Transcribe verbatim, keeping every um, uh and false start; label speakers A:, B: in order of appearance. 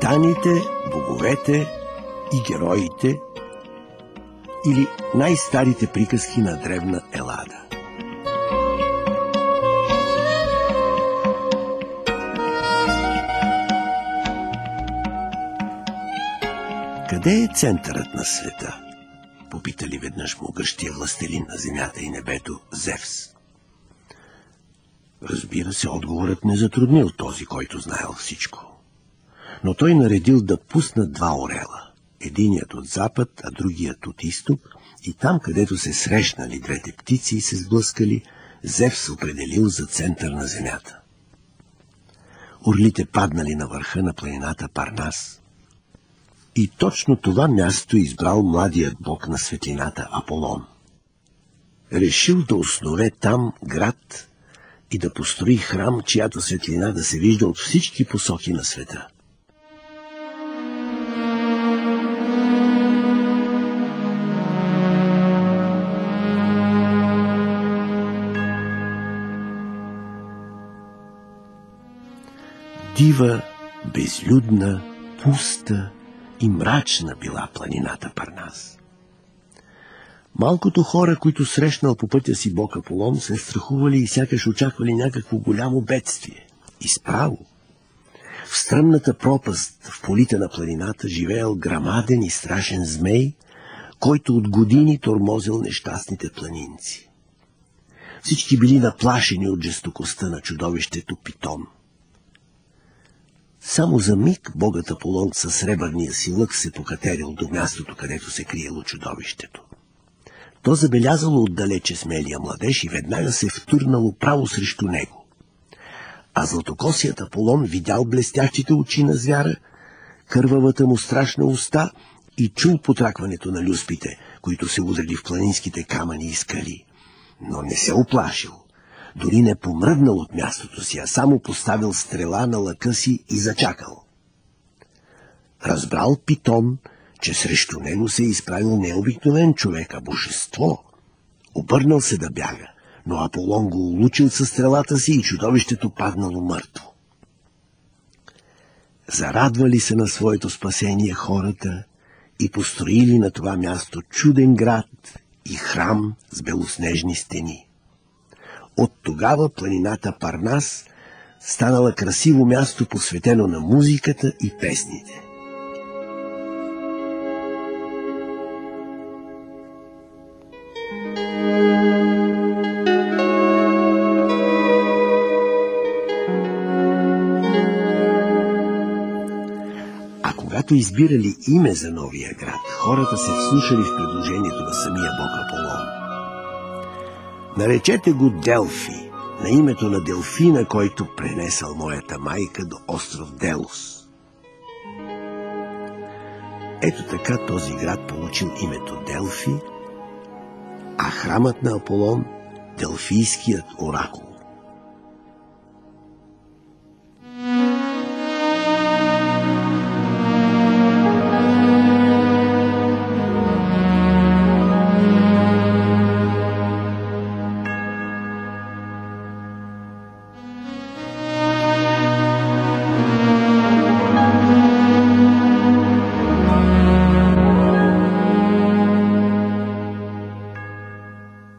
A: титаните, боговете и героите, или най-старите приказки на древна Елада. Къде е центърът на света? Попитали веднъж могъщия властелин на земята и небето Зевс. Разбира се, отговорът не затруднил този, който знаел всичко. Но той наредил да пуснат два орела. Единият от запад, а другият от изток, и там, където се срещнали двете птици и се сблъскали, Зевс определил за център на земята. Орлите паднали на върха на планината Парнас. И точно това място избрал младият бог на светлината Аполон. Решил да основе там град и да построи храм, чиято светлина да се вижда от всички посоки на света. Дива, безлюдна, пуста и мрачна била планината Парнас. Малкото хора, които срещнал по пътя си бог Аполон, се страхували и сякаш очаквали някакво голямо бедствие. И справо. В стръмната пропаст в полите на планината живеел грамаден и страшен змей, който от години тормозил нещастните планинци. Всички били наплашени от жестокостта на чудовището Питон. Само за миг богът Аполон със сребърния си лък се покатерил до мястото, където се криело чудовището. То забелязало отдалече смелия младеж и веднага се втурнало право срещу него. А златокосият Аполон видял блестящите очи на звяра, кървавата му страшна уста и чул потракването на люспите, които се удрали в планинските камъни и скали. Но не се уплашил. Дори не помръднал от мястото си, а само поставил стрела на лъка си и зачакал. Разбрал Питон, че срещу него се е изправил необикновен човек, а божество. Обърнал се да бяга, но Аполон го улучил със стрелата си и чудовището паднало мъртво. Зарадвали се на своето спасение хората и построили на това място чуден град и храм с белоснежни стени. От тогава планината Парнас станала красиво място, посветено на музиката и песните. А когато избирали име за новия град, хората се вслушали в предложението на самия бог Аполон. Наречете го Делфи, на името на Делфина, който пренесъл моята майка до остров Делос. Ето така този град получил името Делфи, а храмът на Аполон – Делфийският оракул.